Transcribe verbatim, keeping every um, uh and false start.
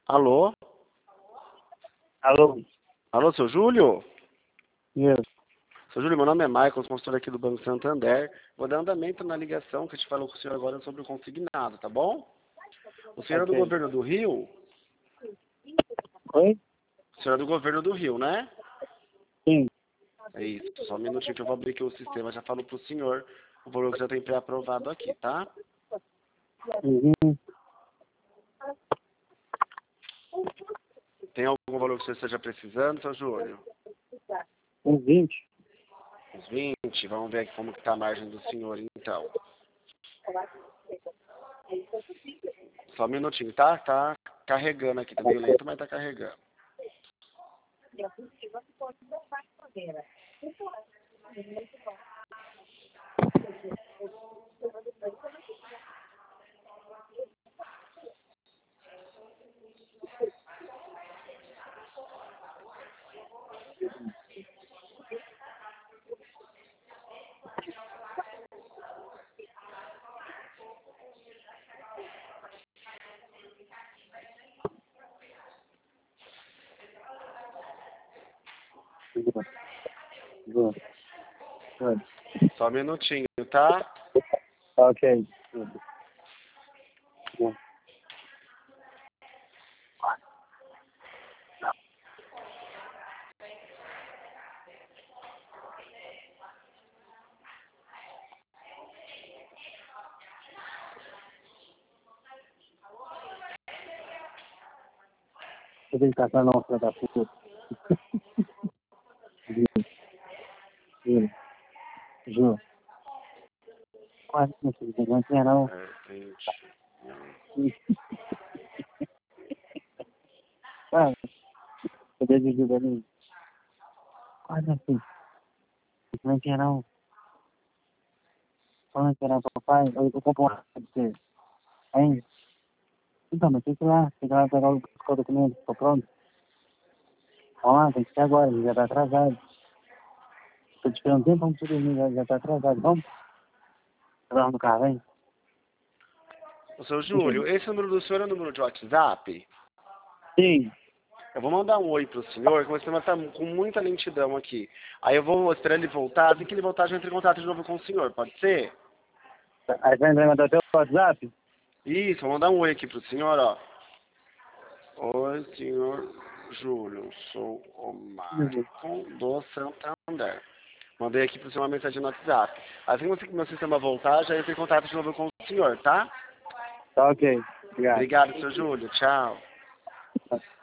Alô? Alô? Alô, seu Júlio? Isso. Seu Júlio, meu nome é Michael, consultor aqui do Banco Santander. Vou dar andamento na ligação que a gente falou com o senhor agora sobre o consignado, tá bom? O senhor é do Ok. governo do Rio? Oi? O senhor é do governo do Rio, né? Sim. É isso, só um minutinho que eu vou abrir aqui o sistema. Já falo pro senhor o valor que já tem pré-aprovado aqui, tá? Uhum. Tem algum valor que você esteja precisando, seu Júlio? Uns vinte. Uns vinte? Vamos ver aqui como que tá a margem do senhor, então. Só um minutinho, tá? Tá carregando aqui, tá meio lento, mas tá carregando. Boa. Boa. Boa. Só um minutinho, tá? Ok. Boa. Eu tenho que caçar não, filha da puta. Juro. Juro. Quase não sei, não tinha não. É, vinte. Ah, eu decidi ali. Quase assim. Não tinha não. Falando que era papai, eu eu compro uma pra você. Hein? Então, mas tem que ir lá. Tem que ir lá pegar o o documento. Tô pronto. Vamos lá, tem que ser agora. Já tá atrasado. Tô te esperando um tempo pra você dormir. Já, já tá atrasado. Vamos? Vamos no carro, hein? Ô, seu Júlio, esse número do senhor é o número de WhatsApp? Sim. Eu vou mandar um oi pro senhor, que o sistema tá com muita lentidão aqui. Aí eu vou esperar ele voltar, assim que ele voltar, eu já entro em contato de novo com o senhor, pode ser? Aí vai mandar o teu WhatsApp? Isso, vou mandar um oi aqui pro senhor, ó. Oi, senhor Júlio, sou o Uhum. Marco do Santander. Mandei aqui pro senhor uma mensagem no WhatsApp. Assim que meu sistema voltar, já entro em contato de novo com o senhor, tá? Tá ok. Obrigado. Obrigado, seu Júlio. Tchau.